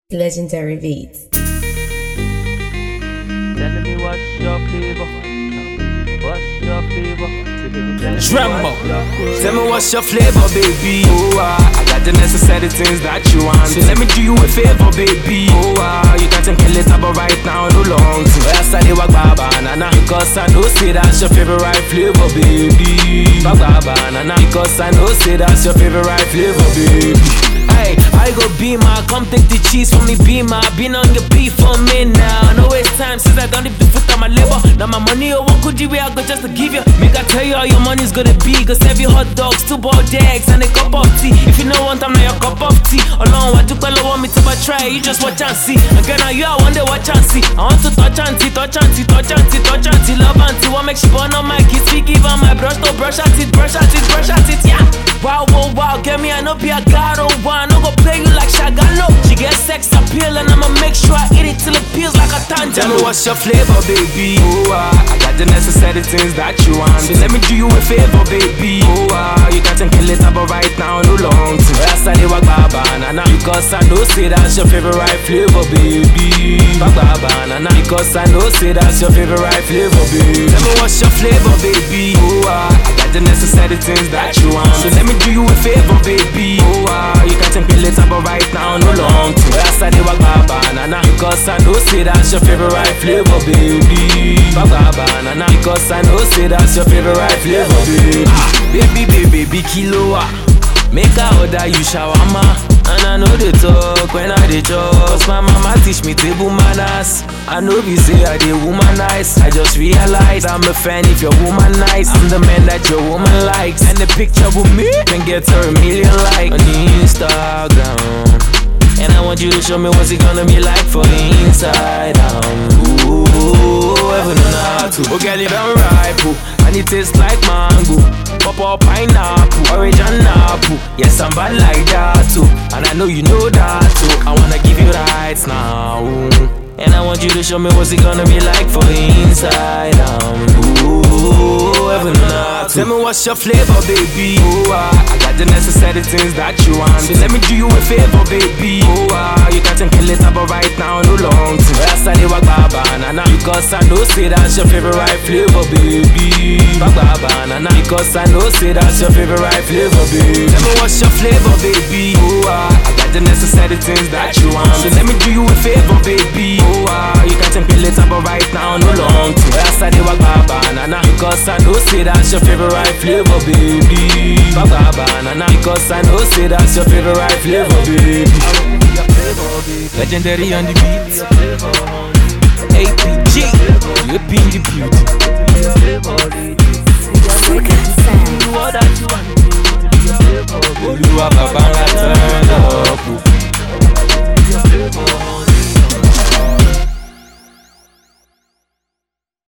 Legendary Beats. Telling me what's your flavor? What's your flavor? Tremble. Tell me what's your flavor, baby. Oh, I got the necessary things that you want. So let me do you a favor, baby. Oh, you can't kill it, but right now no long. I study Wagba banana because I know say that's your favorite flavor, baby. Wagba banana because I know say that's your favorite flavor, baby. Hey, I go Beamer, come take the cheese from me Beamer. Been on your beef for me now. No waste time since I done the foot on my labor. Now my money, oh, what could you I go just to give you? Make I tell you how your money's gonna be. Go serve you hot dogs, 2 boiled eggs and a cup of tea. If you know one time, now your cup of tea. Alone, what you want me to try? You just watch and see. Again, now you I wonder what and see. I want to touch auntie, touch auntie, touch auntie, touch auntie, love auntie. What makes you burn on my kids? We give on my brush, no brush at it, brush at it, brush at it, yeah. Wow, wow, wow, get me an up here, God, oh, wow. No go play you like Shagalo. She get sex appeal and I'ma make sure I eat it till it peels like a tangerine. Tell me what's your flavor, baby. Oh, I got the necessary things that you want. So let me do you a favor, baby. Oh, you can't kill it, but right now no long. I study Wagba banana because I know say that's your favorite flavor, baby. Wagba banana because I know say that's your favorite flavor, baby. Tell me what's your flavor, baby. Oh, I got the necessary things that you want. So let me do you a favor, baby. Oh, you can't kill it, but right now no long. I study Wagba banana because I know say that's your favorite flavor, baby. Wagba banana because I know say that's your favorite flavor, baby. Baby, baby, big kilo. Make I order you shawarma. And I know they talk when I dey chop. My mama teach me table manners. I know we say I dey womanize. I just realize I'm a fan if your woman nice. I'm the man that your woman likes. And the picture with me can get her 1 million likes on Instagram. And I want you to show me what's it gonna be like for the inside out. Ooh, heaven and earth. Oh, girl, you done ripe, and it tastes like mango. Pop pineapple, orange and apple. Yes, I'm bad like that too, and I know you know that too. I wanna give you rights now, and I want you to show me what's it gonna be like for the inside out. Ooh, heaven and earth. Tell me what's your flavor, baby. Oh, I got the necessary things that you want. So let me do you a favor, baby. Oh, you can't kill it, but right now no long. I study Wagba banana because I know say that's your favorite flavor, baby. Wagba banana because I know say that's your favorite flavor, baby. Tell me what's your flavor, baby. Oh, I got the necessary things that you want. So let me do you a favor, baby. Oh, you can't kill it, but right now no long. I study Wagba banana because I know say that's your favorite flavor, baby. Wagba banana because I know say that's your favorite flavor, baby. Legendary on the beat. APG, you be the beauty.